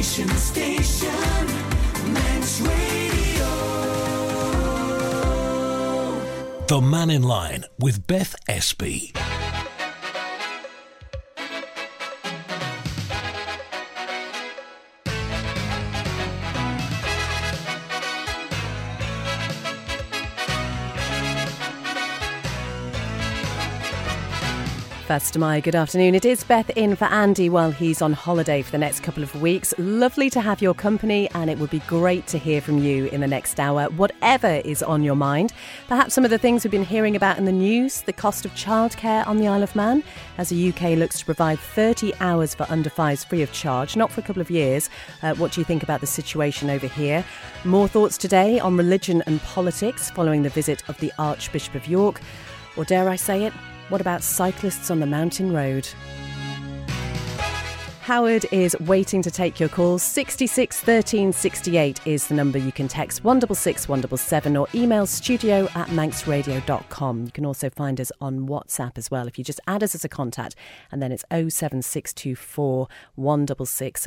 Station, Manx Radio. The Man in Line with Beth Espy. First of May, good afternoon. It is Beth in for Andy while he's on holiday for the next couple of weeks. Lovely to have your company, and it would be great to hear from you in the next hour, whatever is on your mind. Perhaps some of the things we've been hearing about in the news, the cost of childcare on the Isle of Man, as the UK looks to provide 30 hours for under fives free of charge, not for a couple of years. What do you think about the situation over here? More thoughts today on religion and politics following the visit of the Archbishop of York. Or dare I say it, what about cyclists on the mountain road? Howard is waiting to take your calls. 66 13 68 is the number. You can text 166 177 or email studio@manxradio.com. You can also find us on WhatsApp as well if you just add us as a contact, and then it's 07624 166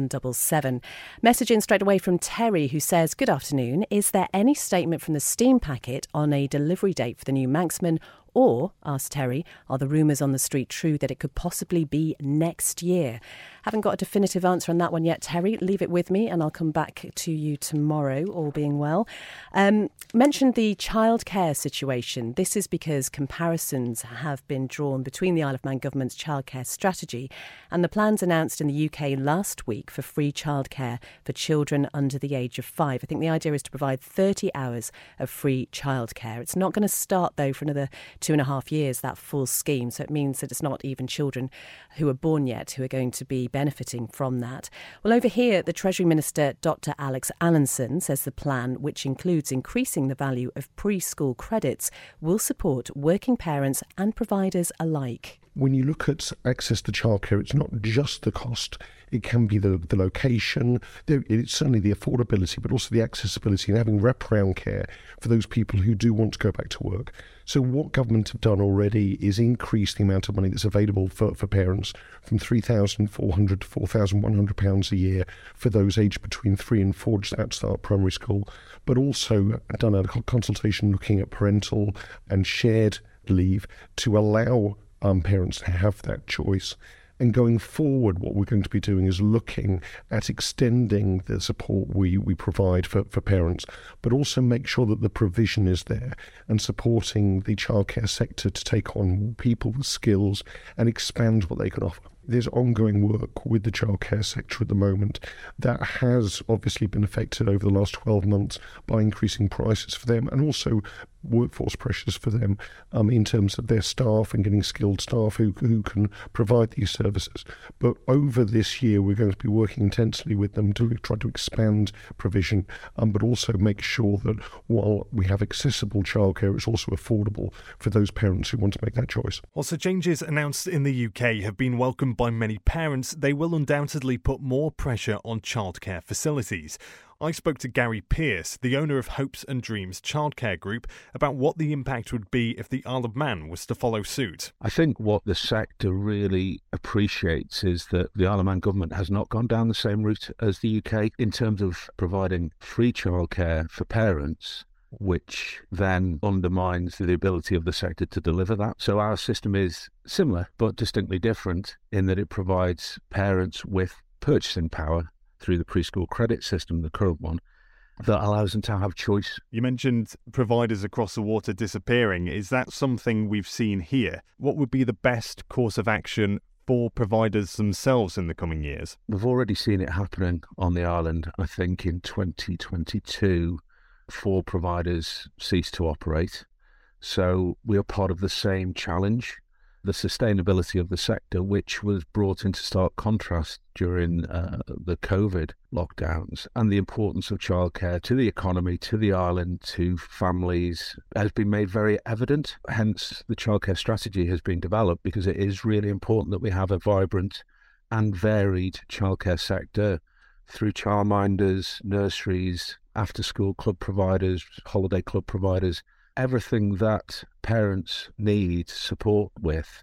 177. Message in straight away from Terry, who says, good afternoon. Is there any statement from the Steam packet on a delivery date for the new Manxman? Or, asked Terry, are the rumours on the street true that it could possibly be next year? Haven't got a definitive answer on that one yet, Terry. Leave it with me and I'll come back to you tomorrow, all being well. Mentioned the childcare situation. This is because comparisons have been drawn between the Isle of Man government's childcare strategy and the plans announced in the UK last week for free childcare for children under the age of 5. I think the idea is to provide 30 hours of free childcare. It's not going to start, though, for another 2.5 years, that full scheme. So it means that it's not even children who are born yet who are going to be benefiting from that. Well, over here, the Treasury Minister, Dr. Alex Allinson, says the plan, which includes increasing the value of preschool credits, will support working parents and providers alike. When you look at access to childcare, it's not just the cost. It can be the location. It's certainly the affordability, but also the accessibility and having wraparound care for those people who do want to go back to work. So what government have done already is increase the amount of money that's available for parents from £3,400 to £4,100 a year for those aged between 3 and 4 just at start primary school, but also done a consultation looking at parental and shared leave to allow parents to have that choice. And going forward, what we're going to be doing is looking at extending the support we provide for parents, but also make sure that the provision is there and supporting the childcare sector to take on people with skills and expand what they can offer. There's ongoing work with the childcare sector at the moment that has obviously been affected over the last 12 months by increasing prices for them and also workforce pressures for them in terms of their staff and getting skilled staff who can provide these services. But over this year, we're going to be working intensely with them to try to expand provision, but also make sure that while we have accessible childcare, it's also affordable for those parents who want to make that choice. Also, changes announced in the UK have been welcomed by many parents. They will undoubtedly put more pressure on childcare facilities. I spoke to Gary Pearce, the owner of Hopes and Dreams Childcare Group, about what the impact would be if the Isle of Man was to follow suit. I think what the sector really appreciates is that the Isle of Man government has not gone down the same route as the UK in terms of providing free childcare for parents, which then undermines the ability of the sector to deliver that. So our system is similar but distinctly different in that it provides parents with purchasing power through the preschool credit system, the current one, that allows them to have choice. You mentioned providers across the water disappearing. Is that something we've seen here? What would be the best course of action for providers themselves in the coming years? We've already seen it happening on the island. I think in 2022, 4 providers ceased to operate. So we are part of the same challenge. The sustainability of the sector, which was brought into stark contrast during the COVID lockdowns, and the importance of childcare to the economy, to the island, to families, has been made very evident. Hence, the childcare strategy has been developed because it is really important that we have a vibrant and varied childcare sector through childminders, nurseries, after-school club providers, holiday club providers, everything that parents need support with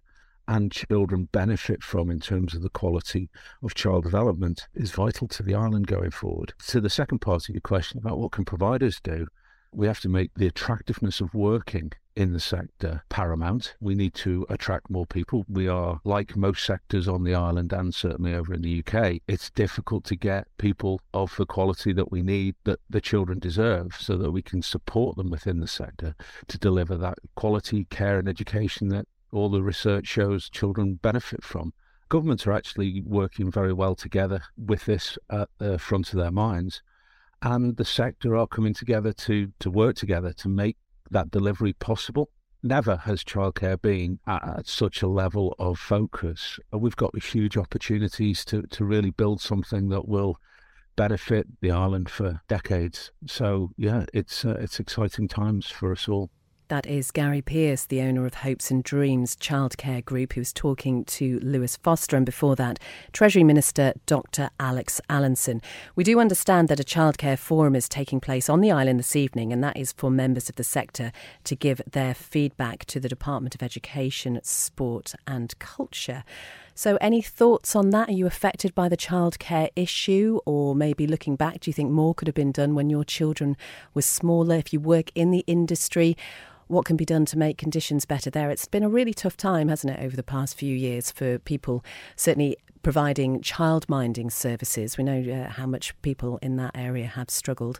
and children benefit from in terms of the quality of child development is vital to the island going forward. To the second part of your question about what can providers do, we have to make the attractiveness of working in the sector paramount. We need to attract more people. We are, like most sectors on the island and certainly over in the UK, it's difficult to get people of the quality that we need, that the children deserve, so that we can support them within the sector to deliver that quality care and education that all the research shows children benefit from. Governments are actually working very well together with this at the front of their minds, and the sector are coming together to work together to make that delivery possible. Never has childcare been at such a level of focus. We've got huge opportunities to really build something that will benefit the island for decades. So yeah, it's exciting times for us all. That is Gary Pearce, the owner of Hopes and Dreams Childcare Group, who's talking to Lewis Foster, and before that, Treasury Minister Dr Alex Allinson. We do understand that a childcare forum is taking place on the island this evening, and that is for members of the sector to give their feedback to the Department of Education, Sport and Culture. So any thoughts on that? Are you affected by the childcare issue, or maybe looking back, do you think more could have been done when your children were smaller? If you work in the industry, what can be done to make conditions better there? It's been a really tough time, hasn't it, over the past few years for people, certainly providing childminding services. We know how much people in that area have struggled.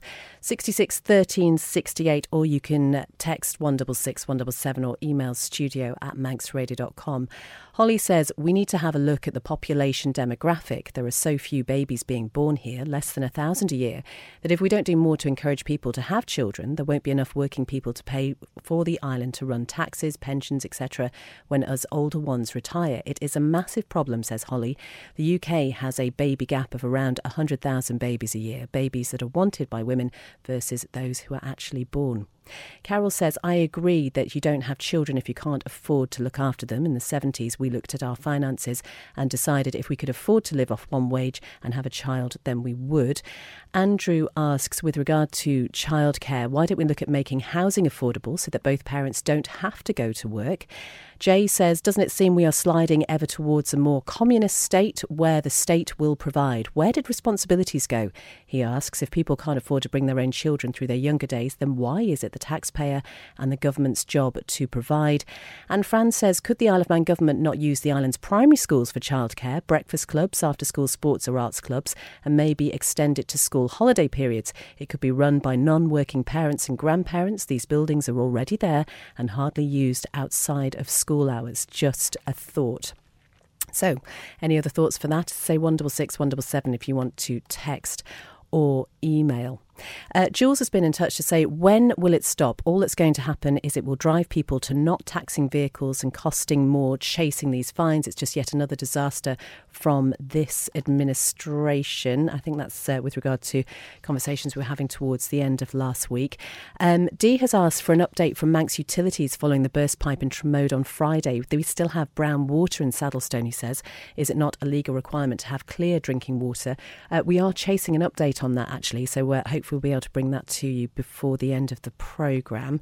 66 13 68, or you can text 166 177 or email studio@manxradio.com. Holly says, we need to have a look at the population demographic. There are so few babies being born here, less than 1,000 a year, that if we don't do more to encourage people to have children, there won't be enough working people to pay for the island to run taxes, pensions, etc. when us older ones retire. It is a massive problem, says Holly. The UK has a baby gap of around 100,000 babies a year, babies that are wanted by women versus those who are actually born. Carol says, I agree that you don't have children if you can't afford to look after them. In the 70s, we looked at our finances and decided if we could afford to live off one wage and have a child, then we would. Andrew asks, with regard to childcare, why don't we look at making housing affordable so that both parents don't have to go to work? Jay says, doesn't it seem we are sliding ever towards a more communist state where the state will provide? Where did responsibilities go? He asks, if people can't afford to bring their own children through their younger days, then why is it the taxpayer and the government's job to provide? And Fran says, could the Isle of Man government not use the island's primary schools for childcare, breakfast clubs, after-school sports or arts clubs, and maybe extend it to school holiday periods? It could be run by non-working parents and grandparents. These buildings are already there and hardly used outside of school hours. Just a thought. So, any other thoughts for that? Say 166 177 if you want to text or email. Jules has been in touch to say, when will it stop? All that's going to happen is it will drive people to not taxing vehicles and costing more chasing these fines. It's just yet another disaster from this administration. I think that's with regard to conversations we were having towards the end of last week. Dee has asked for an update from Manx Utilities following the burst pipe in Tremode on Friday. We still have brown water in Saddlestone, he says. Is it not a legal requirement to have clear drinking water? We are chasing an update on that, actually, so hopefully we'll be able to bring that to you before the end of the programme.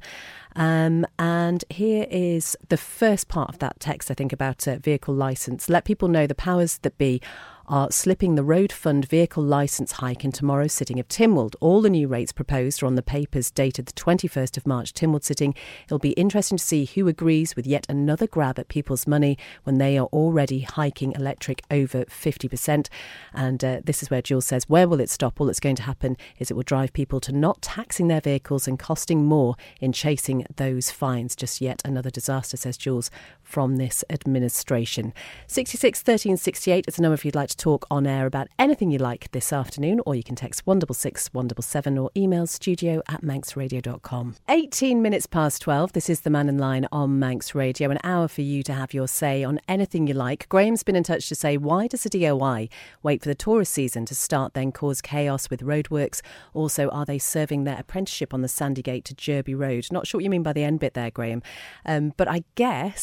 And here is the first part of that text, I think, about vehicle licence. Let people know the powers that be are slipping the Road Fund vehicle licence hike in tomorrow's sitting of Tynwald. All the new rates proposed are on the papers dated the 21st of March Tynwald sitting. It'll be interesting to see who agrees with yet another grab at people's money when they are already hiking electric over 50%. And this is where Jules says, where will it stop? All that's going to happen is it will drive people to not taxing their vehicles and costing more in chasing those fines. Just yet another disaster, says Jules, from this administration. 66 13 68 is the number if you'd like to talk on air about anything you like this afternoon, or you can text 166 177 or email studio@manxradio.com. 18 minutes past 12. This is the Man in Line on Manx Radio, an hour for you to have your say on anything you like. Graham's been in touch to say, why does the DOI wait for the tourist season to start, then cause chaos with roadworks? Also, are they serving their apprenticeship on the Sandygate to Derby Road? Not sure what you mean by the end bit there, Graham, but I guess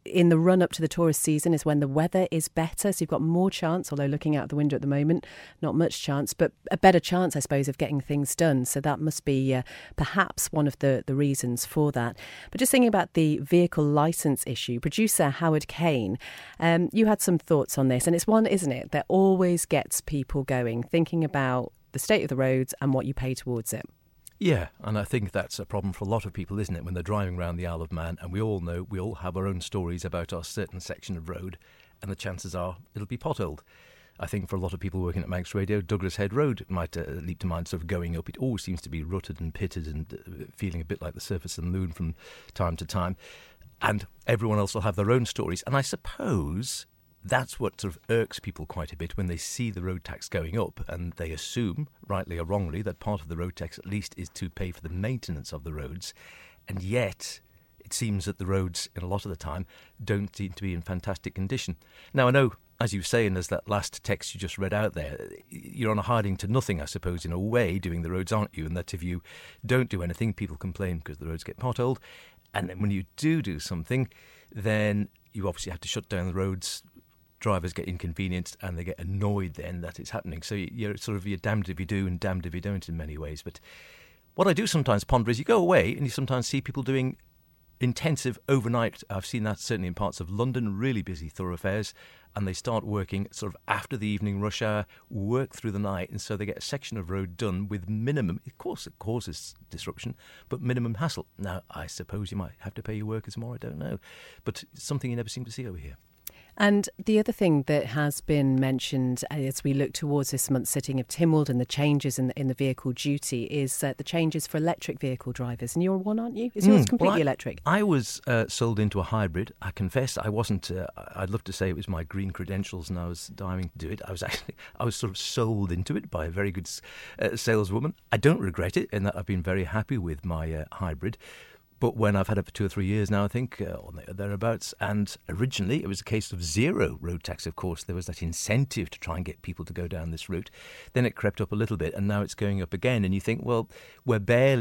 in the run-up to the tourist season is when the weather is better, so you've got more chance, although looking out the window at the moment, not much chance, but a better chance, I suppose, of getting things done. So that must be perhaps one of the reasons for that. But just thinking about the vehicle licence issue, producer Howard Kane, you had some thoughts on this, and it's one, isn't it, that always gets people going, thinking about the state of the roads and what you pay towards it. Yeah, and I think that's a problem for a lot of people, isn't it, when they're driving around the Isle of Man, and we all know, we all have our own stories about our certain section of road, and the chances are it'll be potholed. I think for a lot of people working at Manx Radio, Douglas Head Road might leap to mind, sort of going up. It always seems to be rutted and pitted and feeling a bit like the surface of the moon from time to time. And everyone else will have their own stories. And I suppose that's what sort of irks people quite a bit when they see the road tax going up, and they assume, rightly or wrongly, that part of the road tax at least is to pay for the maintenance of the roads. And yet it seems that the roads, in a lot of the time, don't seem to be in fantastic condition. Now, I know, as you say, and as that last text you just read out there, you're on a hiding to nothing, I suppose, in a way, doing the roads, aren't you? And that if you don't do anything, people complain because the roads get potholed. And then when you do something, then you obviously have to shut down the roads. Drivers get inconvenienced and they get annoyed then that it's happening. So you're damned if you do and damned if you don't in many ways. But what I do sometimes ponder is you go away and you sometimes see people doing intensive overnight. I've seen that certainly in parts of London, really busy thoroughfares, and they start working sort of after the evening rush hour, work through the night, and so they get a section of road done with minimum, of course it causes disruption, but minimum hassle. Now, I suppose you might have to pay your workers more, I don't know, but it's something you never seem to see over here. And the other thing that has been mentioned as we look towards this month's sitting of Tynwald and the changes in the vehicle duty is the changes for electric vehicle drivers. And you're one, aren't you? Is yours completely electric? I was sold into a hybrid. I confess I wasn't. I'd love to say it was my green credentials and I was diving to do it. I was sort of sold into it by a very good saleswoman. I don't regret it in that I've been very happy with my hybrid. But when I've had it for 2 or 3 years now, I think, or thereabouts, and originally it was a case of zero road tax, of course. There was that incentive to try and get people to go down this route. Then it crept up a little bit, and now it's going up again. And you think, well, we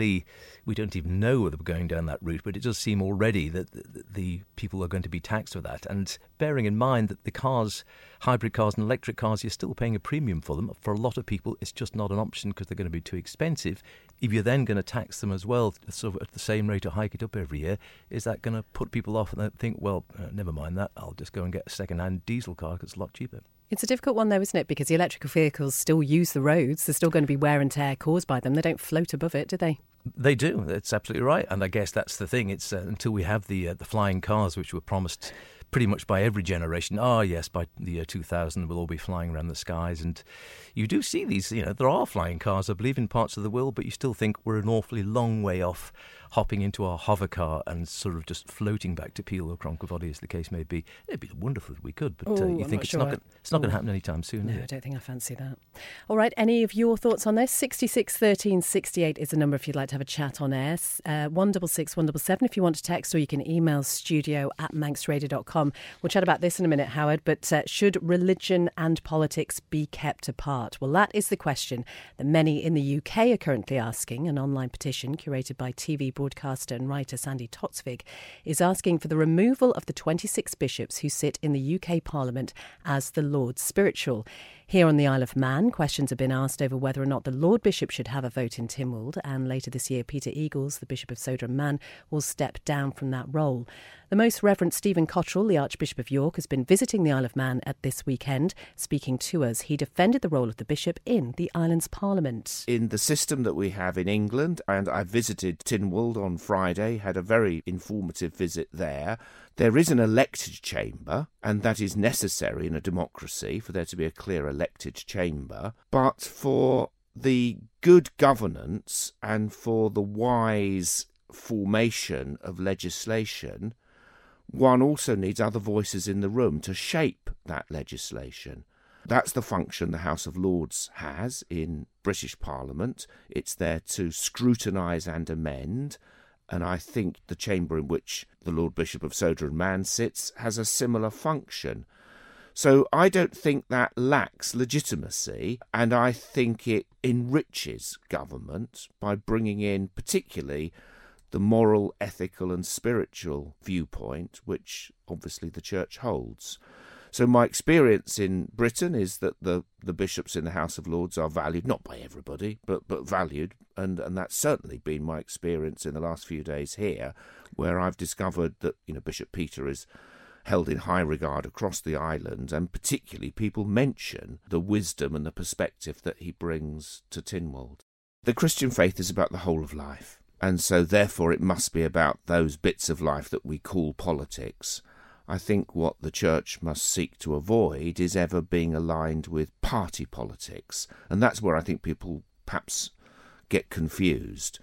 don't even know whether we're going down that route, but it does seem already that the people are going to be taxed for that. And bearing in mind that the cars, hybrid cars and electric cars, you're still paying a premium for them. For a lot of people, it's just not an option because they're going to be too expensive. If you're then going to tax them as well, sort of at the same rate or hike it up every year, is that going to put people off and they think, well, never mind that, I'll just go and get a second-hand diesel car because it's a lot cheaper. It's a difficult one though, isn't it? Because the electrical vehicles still use the roads. There's still going to be wear and tear caused by them. They don't float above it, do they? They do. That's absolutely right. And I guess that's the thing. It's until we have the flying cars, which were promised pretty much by every generation. Yes, by the year 2000, we'll all be flying around the skies. And you do see these, there are flying cars, I believe, in parts of the world, but you still think we're an awfully long way off hopping into our hover car and sort of just floating back to Peel or Cronkerfoddy, as the case may be. It'd be wonderful if we could, but you think it's not going to happen anytime soon, No, is it? I don't think I fancy that. All right, any of your thoughts on this? 66 13 68 is the number if you'd like to have a chat on air. 166 177 if you want to text, or you can email studio@manxradio.com. We'll chat about this in a minute, Howard, but should religion and politics be kept apart? Well, that is the question that many in the UK are currently asking. An online petition curated by TV broadcaster and writer Sandy Totsvig is asking for the removal of the 26 bishops who sit in the UK Parliament as the Lord Spiritual. Here on the Isle of Man, questions have been asked over whether or not the Lord Bishop should have a vote in Tynwald, and later this year Peter Eagles, the Bishop of Sodor and Man, will step down from that role. The Most Reverend Stephen Cottrell, the Archbishop of York, has been visiting the Isle of Man at this weekend. Speaking to us, he defended the role of the bishop in the island's parliament. In the system that we have in England, and I visited Tynwald on Friday, had a very informative visit there. There is an elected chamber, and that is necessary in a democracy for there to be a clear elected chamber. But for the good governance and for the wise formation of legislation, one also needs other voices in the room to shape that legislation. That's the function the House of Lords has in British Parliament. It's there to scrutinise and amend. And I think the chamber in which the Lord Bishop of Sodor and Man sits has a similar function. So I don't think that lacks legitimacy, and I think it enriches government by bringing in particularly the moral, ethical and spiritual viewpoint, which obviously the Church holds. So my experience in Britain is that the bishops in the House of Lords are valued, not by everybody, but valued, and that's certainly been my experience in the last few days here, where I've discovered that, you know, Bishop Peter is held in high regard across the island, and particularly people mention the wisdom and the perspective that he brings to Tynwald. The Christian faith is about the whole of life, and so therefore it must be about those bits of life that we call politics. I think what the Church must seek to avoid is ever being aligned with party politics, and that's where I think people perhaps get confused.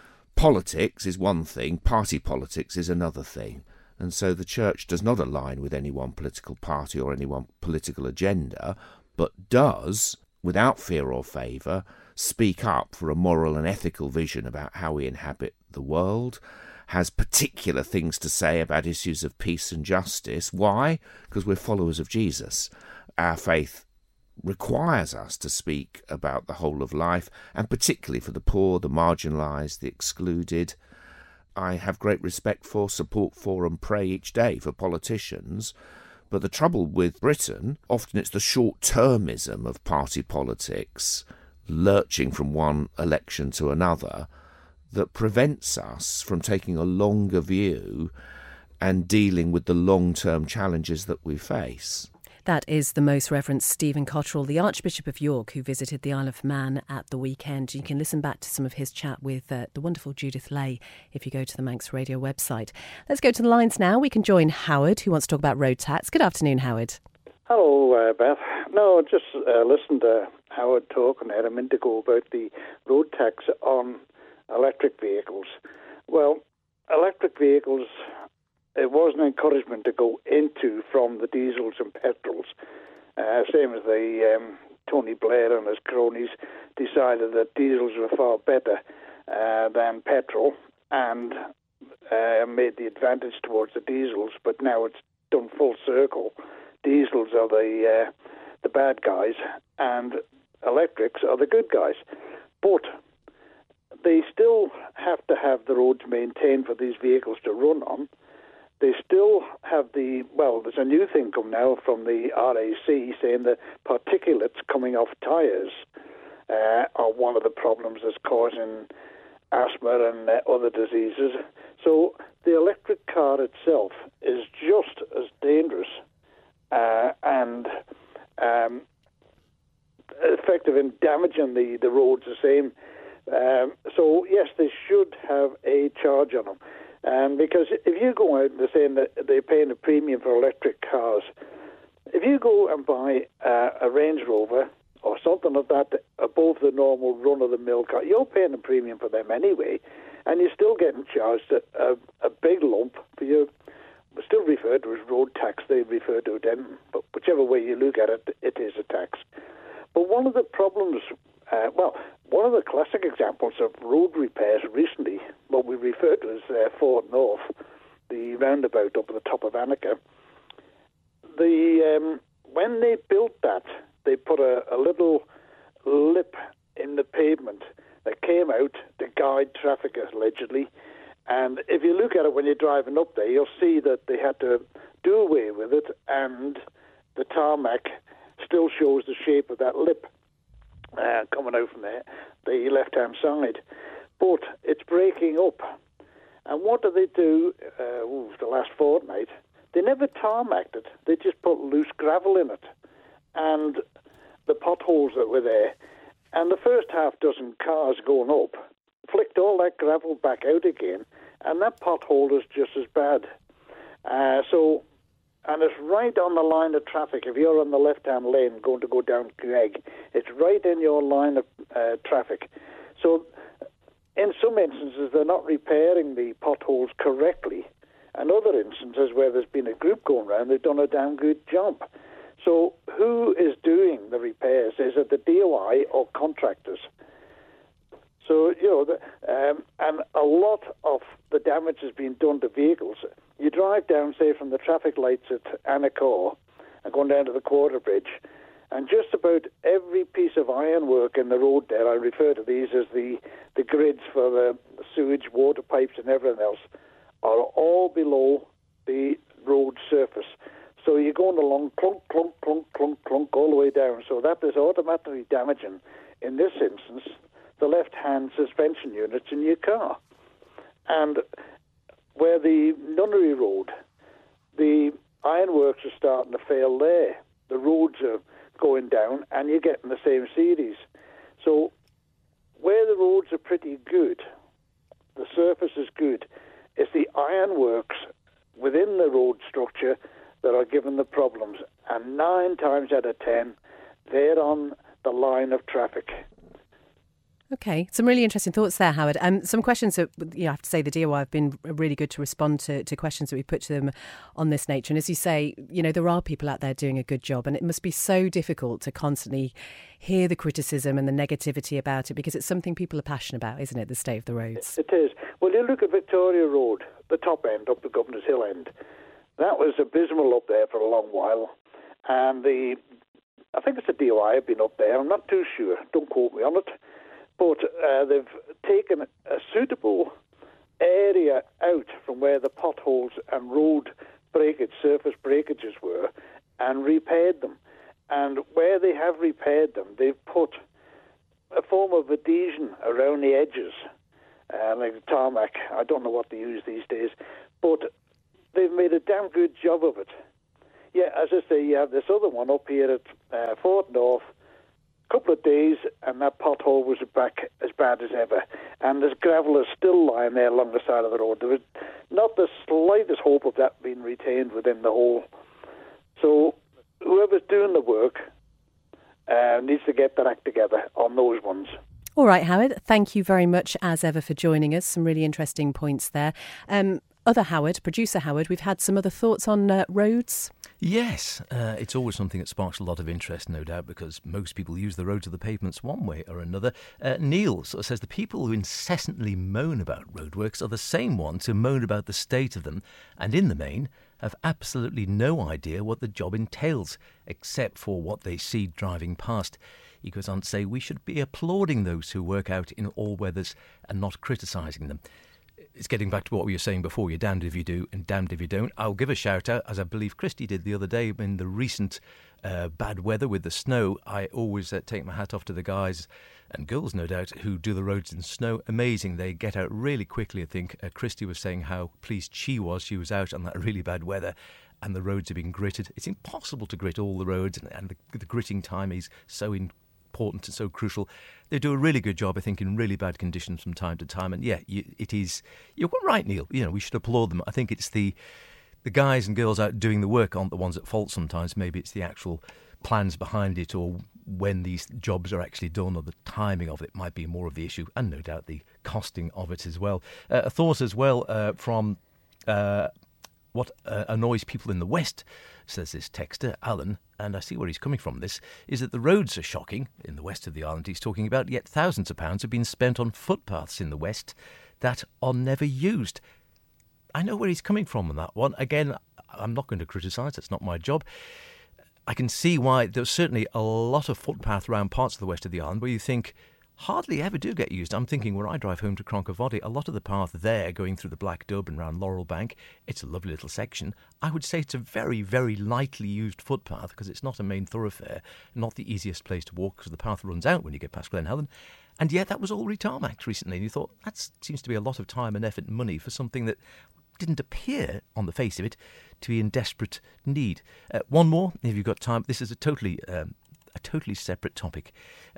Politics is one thing, party politics is another thing, and so the Church does not align with any one political party or any one political agenda, but does, without fear or favour, speak up for a moral and ethical vision about how we inhabit the world, has particular things to say about issues of peace and justice. Why? Because we're followers of Jesus. Our faith requires us to speak about the whole of life, and particularly for the poor, the marginalised, the excluded. I have great respect for, support for, and pray each day for politicians. But the trouble with Britain, often it's the short-termism of party politics, lurching from one election to another, that prevents us from taking a longer view and dealing with the long-term challenges that we face. That is the Most Reverend Stephen Cotterill, the Archbishop of York, who visited the Isle of Man at the weekend. You can listen back to some of his chat with the wonderful Judith Lay if you go to the Manx Radio website. Let's go to the lines now. We can join Howard, who wants to talk about road tax. Good afternoon, Howard. Hello, Beth. No, just listened to Howard talk and had a minute ago about the road tax on electric vehicles. Well, electric vehicles, it was an encouragement to go into from the diesels and petrols. Same as Tony Blair and his cronies decided that diesels were far better than petrol and made the advantage towards the diesels, but now it's done full circle. Diesels are the bad guys and electrics are the good guys. But they still have to have the roads maintained for these vehicles to run on. They still have there's a new thing come now from the RAC saying that particulates coming off tyres are one of the problems that's causing asthma and other diseases. So the electric car itself is just as dangerous and effective in damaging the roads the same. So yes, they should have a charge on them, because if you go out and they're saying that they're paying a premium for electric cars, if you go and buy a Range Rover or something like that above the normal run-of-the-mill car, you're paying a premium for them anyway, and you're still getting charged a big lump for your, still referred to as road tax. They refer to it then, but whichever way you look at it, it is a tax. But one of the problems, one of the classic examples of road repairs recently, what we refer to as Fort North, the roundabout up at the top of Annika, when they built that, they put a little lip in the pavement that came out to guide traffic, allegedly. And if you look at it when you're driving up there, you'll see that they had to do away with it, and the tarmac still shows the shape of that lip coming out from there, the left-hand side. But it's breaking up. And what do they do the last fortnight? They never tarmacked it. They just put loose gravel in it. And the potholes that were there. And the first half dozen cars going up flicked all that gravel back out again, and that pothole is just as bad. And it's right on the line of traffic. If you're on the left-hand lane going to go down Craig, it's right in your line of traffic. So in some instances, they're not repairing the potholes correctly. And other instances where there's been a group going around, they've done a damn good job. So who is doing the repairs? Is it the DOI or contractors? So, and a lot of the damage has been done to vehicles. You drive down, say, from the traffic lights at Annacore and going down to the Quarter Bridge, and just about every piece of ironwork in the road there, I refer to these as the grids for the sewage, water pipes and everything else, are all below the road surface. So you're going along clunk, clunk, clunk, clunk, clunk all the way down. So that is automatically damaging, in this instance, the left-hand suspension units in your car. And where the Nunnery Road, the ironworks are starting to fail there. The roads are going down and you're getting the same series. So where the roads are pretty good, the surface is good, it's the ironworks within the road structure that are giving the problems. And 9 times out of 10, they're on the line of traffic. Okay, some really interesting thoughts there, Howard. Some questions that, I have to say the DOI have been really good to respond to questions that we put to them on this nature. And as you say, there are people out there doing a good job, and it must be so difficult to constantly hear the criticism and the negativity about it, because it's something people are passionate about, isn't it, the state of the roads? It is. Well, you look at Victoria Road, the top end, up the Governor's Hill end. That was abysmal up there for a long while. And I think it's the DOI have been up there. I'm not too sure. Don't quote me on it. But they've taken a suitable area out from where the potholes and road breakage, surface breakages were, and repaired them. And where they have repaired them, they've put a form of adhesion around the edges, like tarmac. I don't know what they use these days, but they've made a damn good job of it. Yeah, as I say, you have this other one up here at Fort North. Couple of days and that pothole was back as bad as ever, and this gravel is still lying there along the side of the road. There was not the slightest hope of that being retained within the hole. So whoever's doing the work needs to get their act together on those ones. All right, Howard, thank you very much as ever for joining us. Some really interesting points there. Other Howard, producer Howard, we've had some other thoughts on roads. Yes, it's always something that sparks a lot of interest, no doubt, because most people use the roads or the pavements one way or another. Neil sort of says the people who incessantly moan about roadworks are the same ones who moan about the state of them, and in the main have absolutely no idea what the job entails, except for what they see driving past. He goes on to say we should be applauding those who work out in all weathers and not criticising them. It's getting back to what we were saying before. You're damned if you do and damned if you don't. I'll give a shout out, as I believe Christy did the other day in the recent bad weather with the snow. I always take my hat off to the guys and girls, no doubt, who do the roads in snow. Amazing. They get out really quickly, I think. Christy was saying how pleased she was out on that really bad weather and the roads are being gritted. It's impossible to grit all the roads, and the gritting time is so important and so crucial. They do a really good job, I think, in really bad conditions from time to time. And yeah, it is. You're right, Neil. We should applaud them. I think it's the guys and girls out doing the work aren't the ones at fault sometimes. Maybe it's the actual plans behind it, or when these jobs are actually done, or the timing of it might be more of the issue, and no doubt the costing of it as well. A thought as well from what annoys people in the West, says this texter, Alan, and I see where he's coming from this, is that the roads are shocking in the west of the island he's talking about, yet thousands of pounds have been spent on footpaths in the west that are never used. I know where he's coming from on that one. Again, I'm not going to criticise, that's not my job. I can see why there's certainly a lot of footpath around parts of the west of the island where you think hardly ever do get used. I'm thinking where I drive home to Cronkervoddy, a lot of the path there going through the Black Dub and around Laurel Bank, it's a lovely little section. I would say it's a very, very lightly used footpath because it's not a main thoroughfare, not the easiest place to walk because the path runs out when you get past Glen Helen. And yet that was all retarmacked recently, and you thought that seems to be a lot of time and effort and money for something that didn't appear on the face of it to be in desperate need. One more, if you've got time. This is a totally separate topic.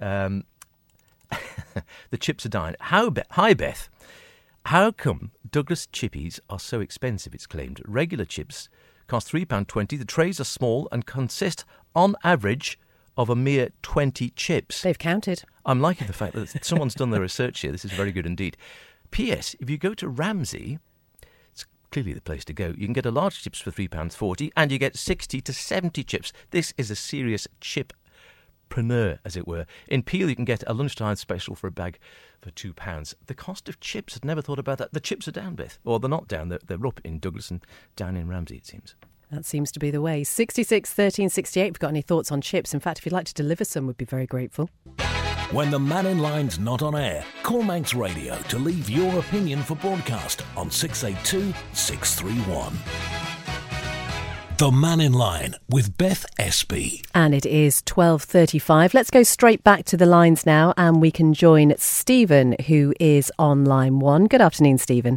The chips are dying. Hi, Beth. How come Douglas chippies are so expensive, it's claimed? Regular chips cost £3.20. The trays are small and consist, on average, of a mere 20 chips. They've counted. I'm liking the fact that someone's done their research here. This is very good indeed. P.S. If you go to Ramsey, it's clearly the place to go. You can get a large chips for £3.40 and you get 60 to 70 chips. This is a serious chip-preneur, as it were. In Peel, you can get a lunchtime special for a bag for £2. The cost of chips, I'd never thought about that. The chips are down, Beth. Or they're not down. They're up in Douglas and down in Ramsey, it seems. That seems to be the way. 66 13 68. If you've got any thoughts on chips, in fact, if you'd like to deliver some, we'd be very grateful. When the Man in Line's not on air, call Manx Radio to leave your opinion for broadcast on 682 631. The Man in Line with Beth Espy. And it is 12:35. Let's go straight back to the lines now, and we can join Stephen, who is on line 1. Good afternoon, Stephen.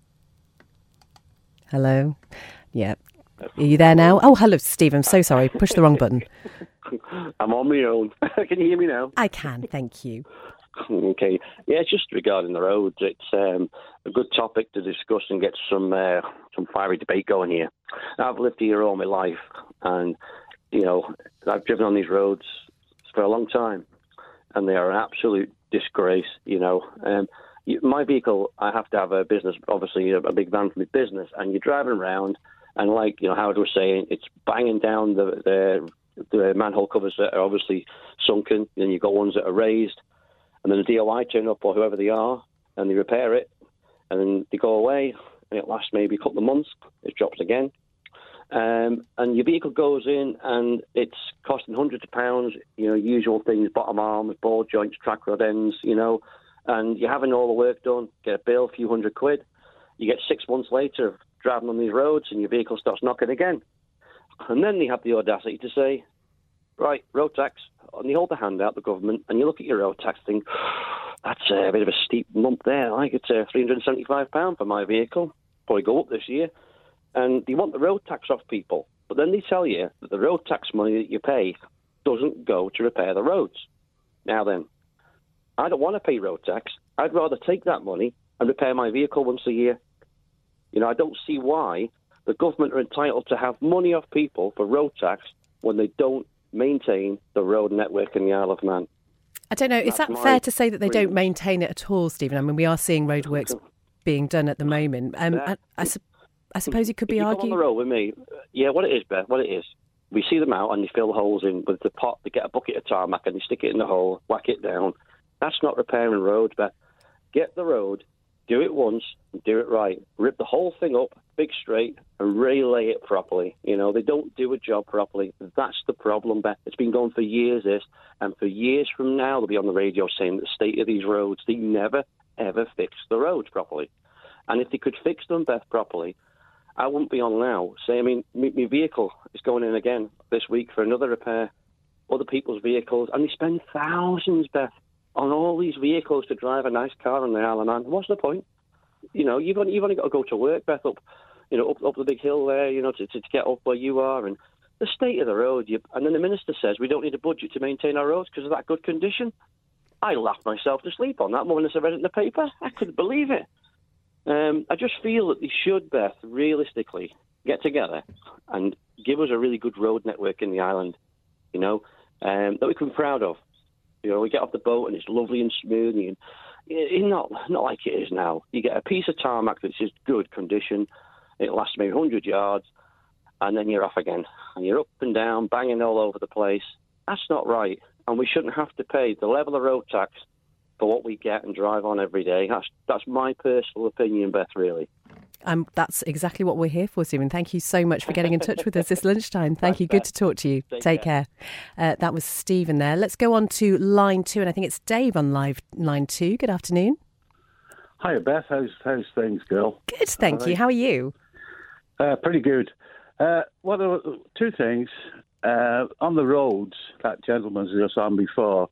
Hello. Yeah. Are you there now? Oh, hello, Stephen. I'm so sorry. Pushed the wrong button. I'm on my own. Can you hear me now? I can, thank you. Okay. Yeah, it's just regarding the roads. It's a good topic to discuss and get some fiery debate going here. I've lived here all my life, and I've driven on these roads for a long time, and they are an absolute disgrace. My vehicle, I have to have a business, obviously a big van for my business, and you're driving around, and like Howard was saying, it's banging down the manhole covers that are obviously sunken, and you've got ones that are raised. And then the DOI turn up, or whoever they are, and they repair it, and then they go away, and it lasts maybe a couple of months. It drops again. And your vehicle goes in, and it's costing hundreds of pounds, usual things, bottom arms, ball joints, track rod ends, and you're having all the work done, get a bill, a few £100. You get 6 months later of driving on these roads, and your vehicle starts knocking again. And then they have the audacity to say, right, road tax. And they hold the hand out, the government, and you look at your road tax and think, that's a bit of a steep lump there. Like, it's £375 for my vehicle. Probably go up this year. And they want the road tax off people. But then they tell you that the road tax money that you pay doesn't go to repair the roads. Now then, I don't want to pay road tax. I'd rather take that money and repair my vehicle once a year. I don't see why the government are entitled to have money off people for road tax when they don't maintain the road network in the Isle of Man. I don't know, is that fair to say that they don't maintain it at all, Stephen? I mean, we are seeing roadworks being done at the moment. I suppose it could be argued. On the road with me, yeah, what it is, Beth, what it is. We see them out and they fill the holes in with the pot. They get a bucket of tarmac and they stick it in the hole, whack it down. That's not repairing roads, Beth. Get the road, do it once, and do it right. Rip the whole thing up, big straight, and relay it properly. They don't do a job properly. That's the problem, Beth. It's been going for years, this, and for years from now, they'll be on the radio saying the state of these roads. They never, ever fix the roads properly. And if they could fix them, Beth, properly, I wouldn't be on now. My vehicle is going in again this week for another repair. Other people's vehicles, and they spend thousands, Beth, on all these vehicles to drive a nice car on the Isle of Man. What's the point? You've only got to go to work, Beth, up the big hill there, to get up where you are, and the state of the road. And then the minister says we don't need a budget to maintain our roads because of that good condition. I laughed myself to sleep on that moment as I read it in the paper. I couldn't believe it. I just feel that they should, Beth, realistically get together and give us a really good road network in the island, that we can be proud of. We get off the boat and it's lovely and smooth, and not like it is now. You get a piece of tarmac that's just good condition. It lasts maybe 100 yards, and then you're off again. And you're up and down, banging all over the place. That's not right. And we shouldn't have to pay the level of road tax for what we get and drive on every day. That's my personal opinion, Beth, really. That's exactly what we're here for, Stephen. Thank you so much for getting in touch with us this lunchtime. Thank you. Good to talk to you. Take care. That was Stephen there. Let's go on to line 2, and I think it's Dave on line 2. Good afternoon. Hiya, Beth. How's things, girl? Good, thank you. How are you? Pretty good. Two things. On the roads, that gentleman was on before,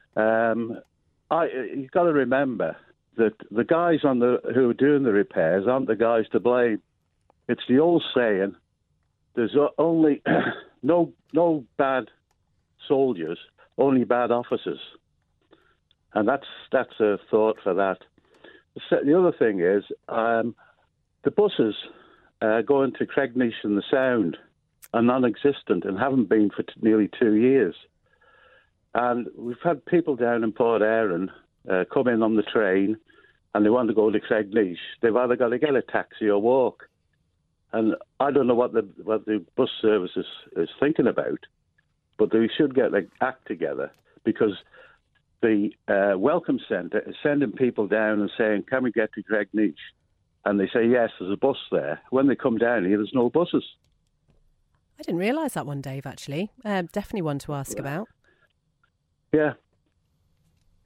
you've got to remember that the guys who are doing the repairs aren't the guys to blame. It's the old saying, there's only no bad soldiers, only bad officers. And that's a thought for that. The other thing is, the buses going to Cregnish and the Sound are non-existent and haven't been for nearly 2 years. And we've had people down in Port Erin come in on the train and they want to go to Cregnish. They've either got to get a taxi or walk. And I don't know what the bus service is thinking about, but they should get their act together, because the Welcome Centre is sending people down and saying, can we get to Cregnish? And they say, yes, there's a bus there. When they come down here, there's no buses. I didn't realise that one, Dave, actually. Definitely one to ask about. Yeah.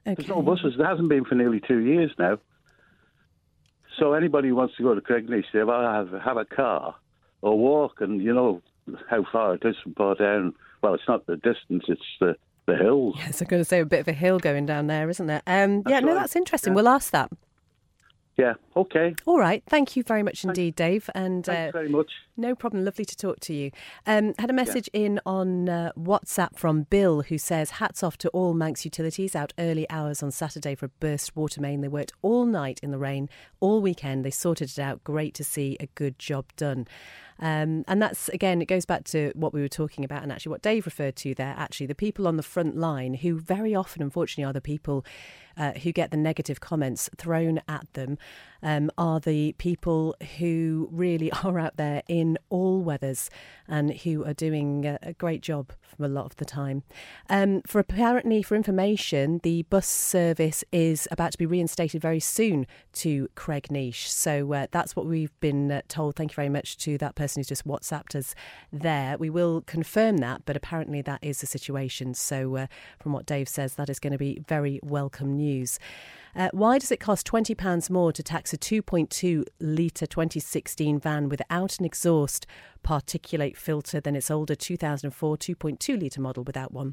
There's no buses. There hasn't been for nearly 2 years now. So anybody who wants to go to Cregneash, they have a car or walk, and you know how far it is from Portdown. Well, it's not the distance, it's the hills. Yes, I'm going to say a bit of a hill going down there, isn't there? That's interesting. Yeah. We'll ask that. Yeah, okay. All right. Thank you very much indeed, Dave. And Thanks very much. No problem. Lovely to talk to you. Had a message in on WhatsApp from Bill, who says, hats off to all Manx Utilities out early hours on Saturday for a burst water main. They worked all night in the rain, all weekend. They sorted it out. Great to see, a good job done. And that's, again, it goes back to what we were talking about and actually what Dave referred to there, actually, the people on the front line who very often, unfortunately, are the people who get the negative comments thrown at them, are the people who really are out there in all weathers and who are doing a great job for a lot of the time. For information, the bus service is about to be reinstated very soon to Cregneash. So that's what we've been told. Thank you very much to that person who's just WhatsApped us there. We will confirm that, but apparently that is the situation. So from what Dave says, that is going to be very welcome news. Why does it cost £20 more to tax a 2.2 litre 2016 van without an exhaust particulate filter than its older 2004 2.2 litre model without one?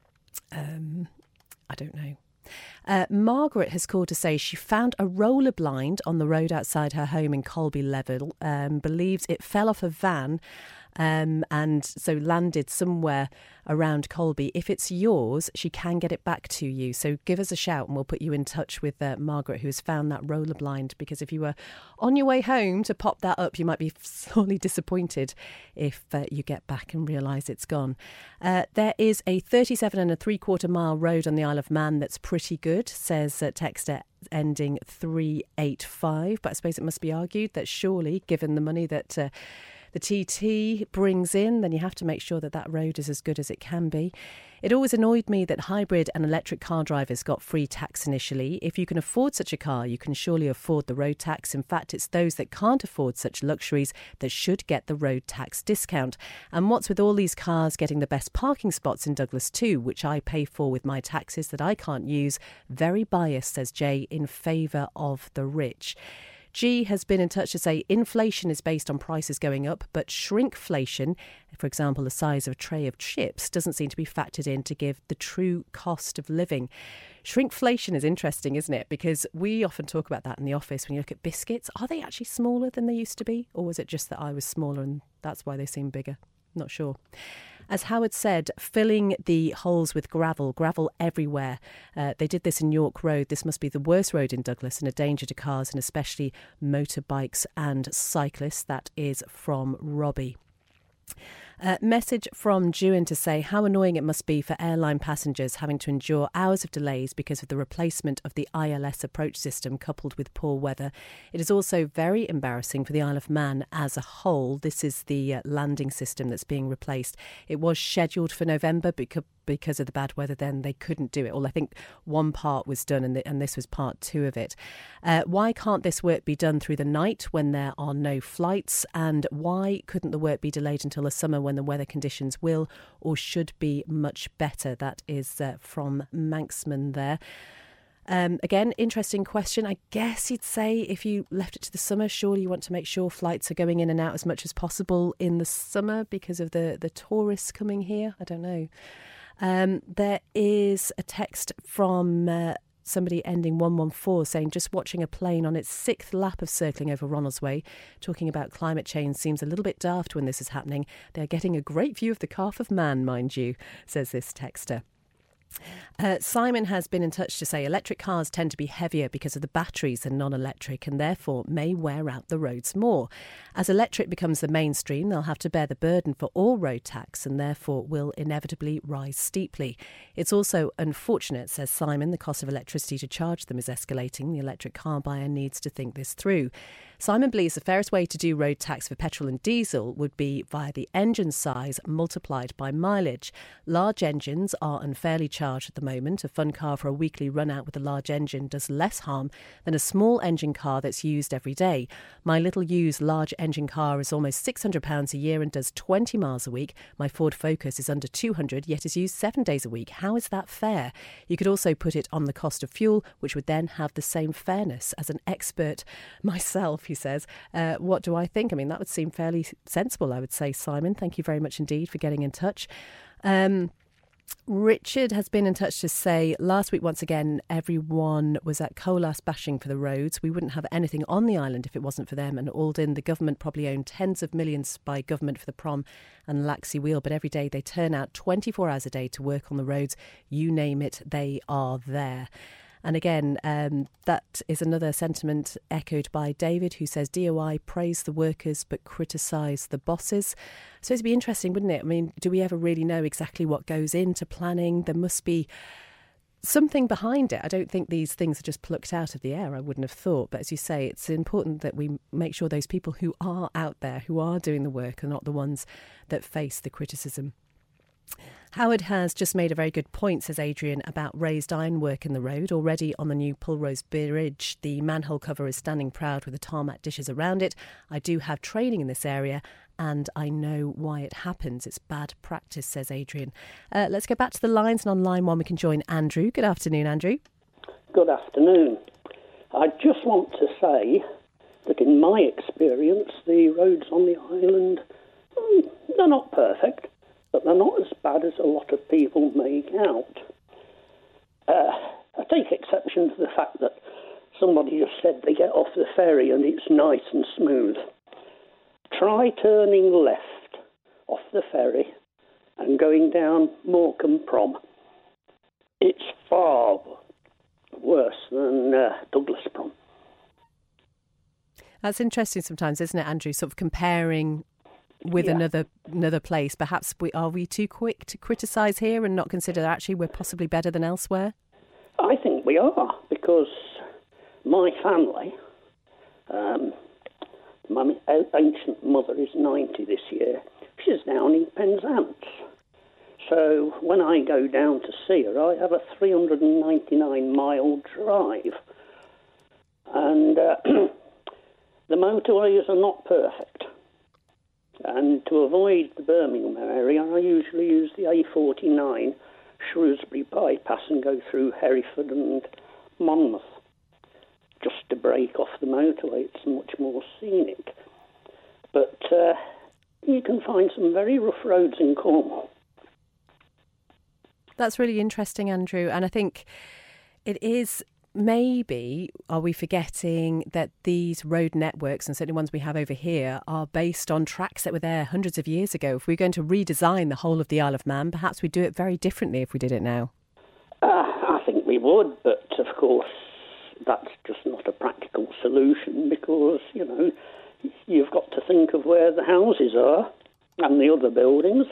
I don't know. Margaret has called to say she found a roller blind on the road outside her home in Colby Level, believes it fell off a van and so landed somewhere around Colby. If it's yours, she can get it back to you. So give us a shout and we'll put you in touch with Margaret, who has found that roller blind, because if you were on your way home to pop that up, you might be sorely disappointed if you get back and realise it's gone. There is a 37 3/4 mile road on the Isle of Man that's pretty good, says texter ending 385. But I suppose it must be argued that surely, given the money that the TT brings in, then you have to make sure that that road is as good as it can be. It always annoyed me that hybrid and electric car drivers got free tax initially. If you can afford such a car, you can surely afford the road tax. In fact, it's those that can't afford such luxuries that should get the road tax discount. And what's with all these cars getting the best parking spots in Douglas too, which I pay for with my taxes that I can't use? Very biased, says Jay, in favour of the rich. G has been in touch to say inflation is based on prices going up, but shrinkflation, for example, the size of a tray of chips, doesn't seem to be factored in to give the true cost of living. Shrinkflation is interesting, isn't it? Because we often talk about that in the office when you look at biscuits. Are they actually smaller than they used to be? Or was it just that I was smaller and that's why they seem bigger? Not sure. As Howard said, filling the holes with gravel everywhere. They did this in York Road. This must be the worst road in Douglas and a danger to cars and especially motorbikes and cyclists. That is from Robbie. Message from Jewin to say how annoying it must be for airline passengers having to endure hours of delays because of the replacement of the ILS approach system coupled with poor weather. It is also very embarrassing for the Isle of Man as a whole. This is the landing system that's being replaced. It was scheduled for November because of the bad weather, then they couldn't do it. Well, I think one part was done and this was part 2 of it. Why can't this work be done through the night when there are no flights? And why couldn't the work be delayed until the summer when the weather conditions will or should be much better? That is from Manxman there. Again, interesting question. I guess you'd say if you left it to the summer, surely you want to make sure flights are going in and out as much as possible in the summer because of the tourists coming here. I don't know. There is a text from somebody ending 114 saying just watching a plane on its 6th lap of circling over Ronaldsway, talking about climate change seems a little bit daft when this is happening. They're getting a great view of the Calf of Man, mind you, says this texter. Simon has been in touch to say electric cars tend to be heavier because of the batteries than non-electric and therefore may wear out the roads more. As electric becomes the mainstream, they'll have to bear the burden for all road tax and therefore will inevitably rise steeply. It's also unfortunate, says Simon, the cost of electricity to charge them is escalating. The electric car buyer needs to think this through. Simon believes the fairest way to do road tax for petrol and diesel would be via the engine size multiplied by mileage. Large engines are unfairly charged at the moment. A fun car for a weekly run out with a large engine does less harm than a small engine car that's used every day. My little used large engine car is almost £600 a year and does 20 miles a week. My Ford Focus is under 200, yet is used 7 days a week. How is that fair? You could also put it on the cost of fuel, which would then have the same fairness. As an expert myself, he says, what do I think? I mean, that would seem fairly sensible, I would say, Simon. Thank you very much indeed for getting in touch. Richard has been in touch to say last week, once again, everyone was at Colas bashing for the roads. We wouldn't have anything on the island if it wasn't for them. And Alden, the government probably owned tens of millions by government for the prom and Laxey Wheel. But every day they turn out 24 hours a day to work on the roads. You name it, they are there. And again, that is another sentiment echoed by David, who says DOI praise the workers but criticise the bosses. So it'd be interesting, wouldn't it? I mean, do we ever really know exactly what goes into planning? There must be something behind it. I don't think these things are just plucked out of the air, I wouldn't have thought. But as you say, it's important that we make sure those people who are out there, who are doing the work, are not the ones that face the criticism. Howard has just made a very good point, says Adrian, about raised ironwork in the road. Already on the new Pulrose Bridge, the manhole cover is standing proud with the tarmac dishes around it. I do have training in this area and I know why it happens. It's bad practice, says Adrian. Let's go back to the lines, and on line one we can join Andrew. Good afternoon, Andrew. Good afternoon. I just want to say that in my experience, the roads on the island, they're not perfect, but they're not as bad as a lot of people make out. I take exception to the fact that somebody just said they get off the ferry and it's nice and smooth. Try turning left off the ferry and going down Morecambe Prom. It's far worse than Douglas Prom. That's interesting sometimes, isn't it, Andrew? Sort of comparing with another place. Perhaps are we too quick to criticise here and not consider that actually we're possibly better than elsewhere? I think we are, because my family, my ancient mother is 90 this year. She's down in Penzance. So when I go down to see her, I have a 399-mile drive. And the motorways are not perfect. And to avoid the Birmingham area, I usually use the A49 Shrewsbury bypass and go through Hereford and Monmouth just to break off the motorway. It's much more scenic. But you can find some very rough roads in Cornwall. That's really interesting, Andrew. And I think it is, maybe, are we forgetting that these road networks, and certainly ones we have over here, are based on tracks that were there hundreds of years ago? If we're going to redesign the whole of the Isle of Man, perhaps we'd do it very differently if we did it now. I think we would, but of course that's just not a practical solution, because, you know, you've got to think of where the houses are and the other buildings.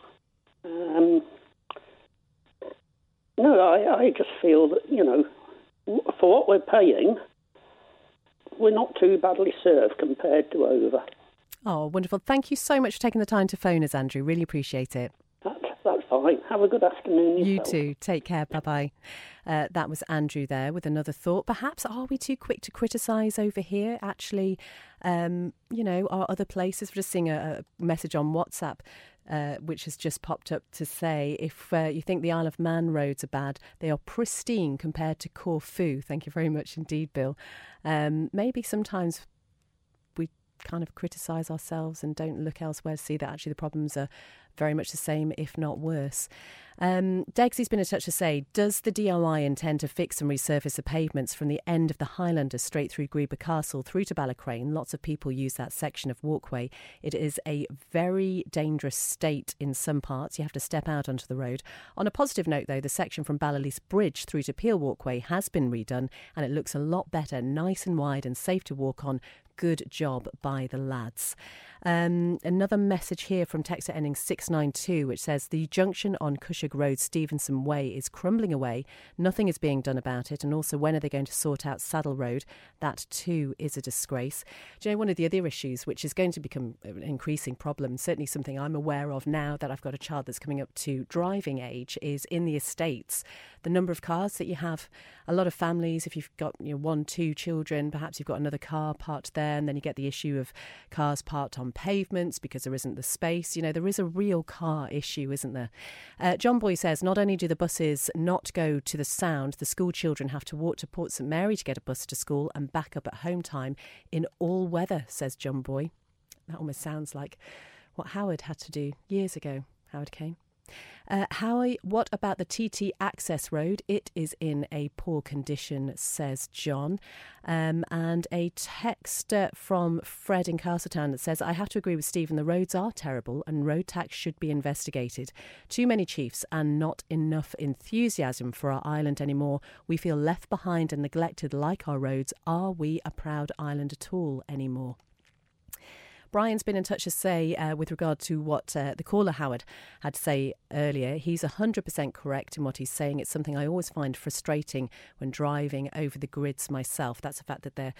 No, I just feel that, you know, for what we're paying, we're not too badly served compared to over. Oh, wonderful. Thank you so much for taking the time to phone us, Andrew. Really appreciate it. That's fine. Have a good afternoon yourself. You too. Take care. Bye-bye. That was Andrew there with another thought. Perhaps are we too quick to criticise over here? Actually, you know, are other places? We're just seeing a message on WhatsApp which has just popped up to say, if you think the Isle of Man roads are bad, they are pristine compared to Corfu. Thank you very much indeed, Bill. Maybe sometimes we kind of criticise ourselves and don't look elsewhere to see that actually the problems are very much the same, if not worse. Degsy's been in touch to say, does the DOI intend to fix and resurface the pavements from the end of the Highlanders straight through Greeba Castle through to Ballacrane? Lots of people use that section of walkway. It is a very dangerous state in some parts. You have to step out onto the road. On a positive note, though, the section from Ballalease Bridge through to Peel Walkway has been redone and it looks a lot better, nice and wide and safe to walk on. good job by the lads. Another message here from texter ending 692, which says the junction on Cushag Road, Stevenson Way, is crumbling away. Nothing is being done about it. And also, when are they going to sort out Saddle Road? That too is a disgrace. Do you know, one of the other issues, which is going to become an increasing problem, certainly something I'm aware of now that I've got a child that's coming up to driving age, is in the estates, the number of cars that you have. A lot of families, if you've got 1, 2 children, perhaps you've got another car parked there, and then you get the issue of cars parked on pavements because there isn't the space. There is a real car issue, isn't there? John Boy says, not only do the buses not go to the Sound, the school children have to walk to Port St Mary to get a bus to school and back up at home time in all weather, says John Boy. That almost sounds like what Howard had to do years ago. Howard Kane. Howie, what about the TT Access Road? It is in a poor condition, says John. And a text from Fred in Castletown that says, I have to agree with Stephen, the roads are terrible and road tax should be investigated. Too many chiefs and not enough enthusiasm for our island anymore. We feel left behind and neglected like our roads. Are we a proud island at all anymore? Brian's been in touch to say, with regard to what the caller Howard had to say earlier, he's 100% correct in what he's saying. It's something I always find frustrating when driving over the grids myself. That's the fact that they're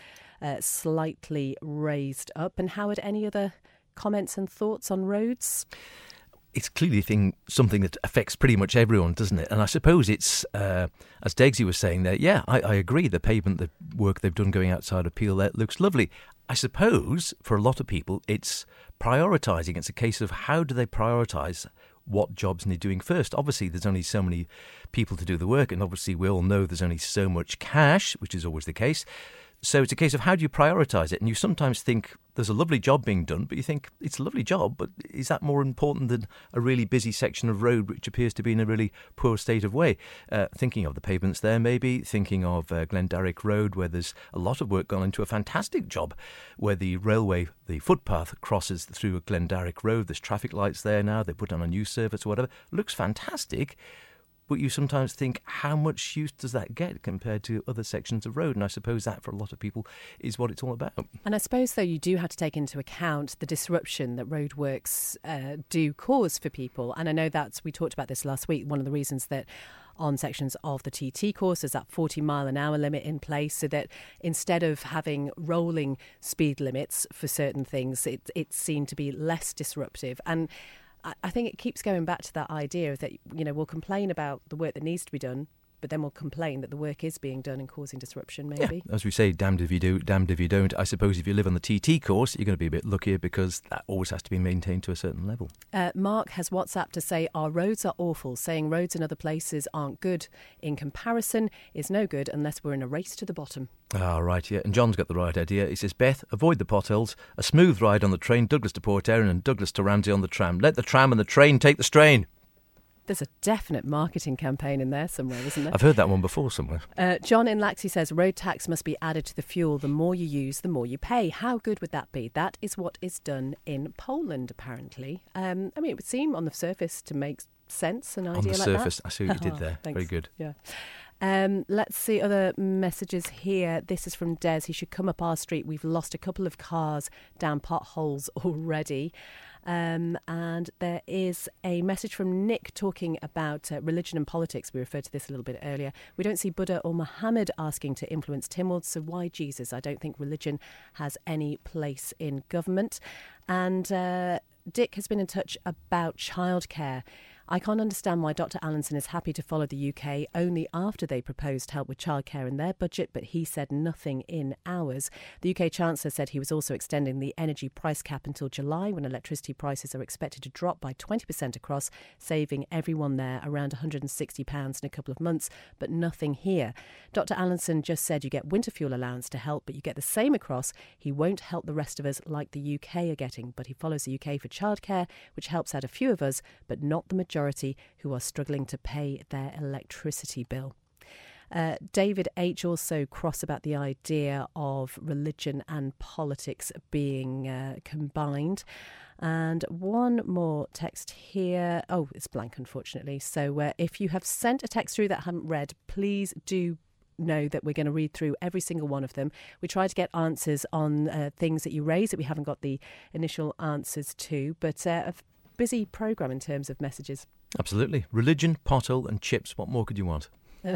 slightly raised up. And Howard, any other comments and thoughts on roads? It's clearly something that affects pretty much everyone, doesn't it? And I suppose it's, as Degsy was saying there, yeah, I agree. The pavement, the work they've done going outside of Peel there looks lovely. I suppose for a lot of people, it's prioritising. It's a case of how do they prioritise what jobs they're doing first. Obviously, there's only so many people to do the work, and obviously we all know there's only so much cash, which is always the case. So it's a case of how do you prioritise it? And you sometimes think there's a lovely job being done, but you think it's a lovely job, but is that more important than a really busy section of road which appears to be in a really poor state of way? Thinking of the pavements there, maybe. Thinking of Glendarrick Road, where there's a lot of work gone into a fantastic job, where the railway, the footpath crosses through Glendarrick Road. There's traffic lights there now. They put on a new service or whatever. Looks fantastic. But you sometimes think, how much use does that get compared to other sections of road? And I suppose that, for a lot of people, is what it's all about. And I suppose, though, you do have to take into account the disruption that roadworks do cause for people. And I know we talked about this last week, one of the reasons that on sections of the TT course there's that 40-mile-an-hour limit in place, so that instead of having rolling speed limits for certain things, it's seen to be less disruptive. And I think it keeps going back to that idea that, we'll complain about the work that needs to be done, but then we'll complain that the work is being done and causing disruption, maybe. Yeah, as we say, damned if you do, damned if you don't. I suppose if you live on the TT course, you're going to be a bit luckier because that always has to be maintained to a certain level. Mark has WhatsApp to say, our roads are awful. Saying roads in other places aren't good in comparison is no good unless we're in a race to the bottom. Ah, right, yeah. And John's got the right idea. He says, Beth, avoid the potholes. A smooth ride on the train, Douglas to Port Erin and Douglas to Ramsey on the tram. Let the tram and the train take the strain. There's a definite marketing campaign in there somewhere, isn't there? I've heard that one before somewhere. John in Laxey says, road tax must be added to the fuel. The more you use, the more you pay. How good would that be? That is what is done in Poland, apparently. It would seem on the surface to make sense, an idea like that. On the surface, I see what you did there. Thanks. Very good. Yeah. Let's see other messages here. This is from Des. He should come up our street. We've lost a couple of cars down potholes already. And there is a message from Nick talking about religion and politics. We referred to this a little bit earlier. We don't see Buddha or Muhammad asking to influence Tynwald, so why Jesus? I don't think religion has any place in government. And Dick has been in touch about childcare. I can't understand why Dr Allinson is happy to follow the UK only after they proposed help with childcare in their budget, but he said nothing in ours. The UK Chancellor said he was also extending the energy price cap until July, when electricity prices are expected to drop by 20% across, saving everyone there around £160 in a couple of months, but nothing here. Dr Allinson just said you get winter fuel allowance to help, but you get the same across. He won't help the rest of us like the UK are getting, but he follows the UK for childcare, which helps out a few of us, but not the majority who are struggling to pay their electricity bill. David H. also cross about the idea of religion and politics being combined. And one more text here. Oh, it's blank, unfortunately. So if you have sent a text through that I haven't read, please do know that we're going to read through every single one of them. We try to get answers on things that you raise that we haven't got the initial answers to, but a busy programme in terms of messages. Absolutely. Religion, pothole and chips. What more could you want?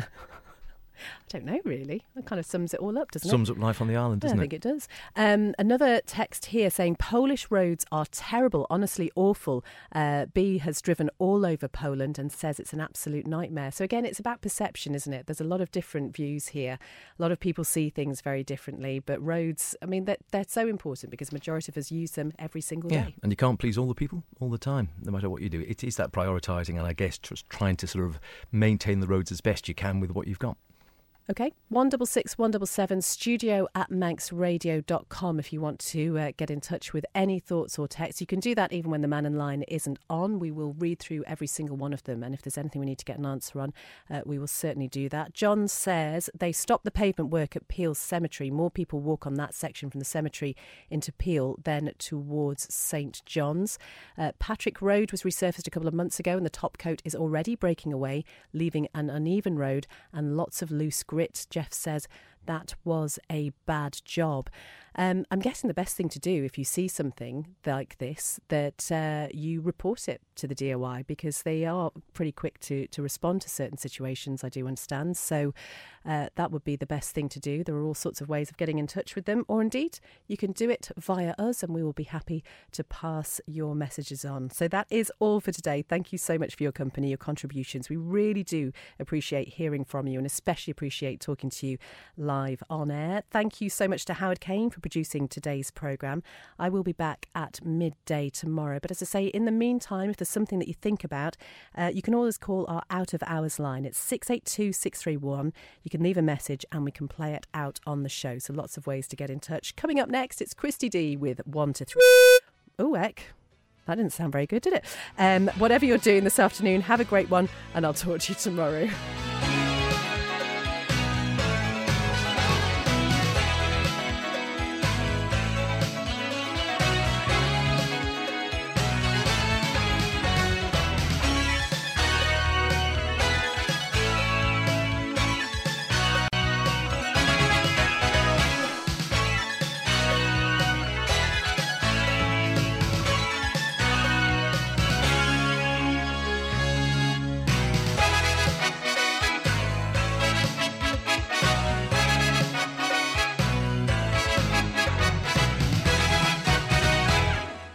I don't know, really. That kind of sums it all up, doesn't it? Sums up life on the island, doesn't it? I think it does. Another text here saying Polish roads are terrible, honestly awful. B has driven all over Poland and says it's an absolute nightmare. So again, it's about perception, isn't it? There's a lot of different views here. A lot of people see things very differently, but roads, I mean, they're so important because the majority of us use them every single day. And you can't please all the people all the time, no matter what you do. It is that prioritising and I guess just trying to sort of maintain the roads as best you can with what you've got. OK, 166 177 studio@manxradio.com if you want to get in touch with any thoughts or texts. You can do that even when the Man in Line isn't on. We will read through every single one of them, and if there's anything we need to get an answer on, we will certainly do that. John says they stopped the pavement work at Peel Cemetery. More people walk on that section from the cemetery into Peel than towards St John's. Patrick Road was resurfaced a couple of months ago and the top coat is already breaking away, leaving an uneven road and lots of loose grit. Jeff says that was a bad job. I'm guessing the best thing to do if you see something like this, that you report it to the DOI because they are pretty quick to respond to certain situations, I do understand. So that would be the best thing to do. There are all sorts of ways of getting in touch with them, or indeed you can do it via us and we will be happy to pass your messages on. So that is all for today. Thank you so much for your company, your contributions. We really do appreciate hearing from you and especially appreciate talking to you live on air. Thank you so much to Howard Kane for producing today's programme. I will be back at midday tomorrow. But as I say, in the meantime, if there's something that you think about, you can always call our out of hours line. It's 682 631. You can leave a message and we can play it out on the show. So lots of ways to get in touch. Coming up next, it's Christy D with 1 to 3. Oh, heck. That didn't sound very good, did it? Whatever you're doing this afternoon, have a great one and I'll talk to you tomorrow.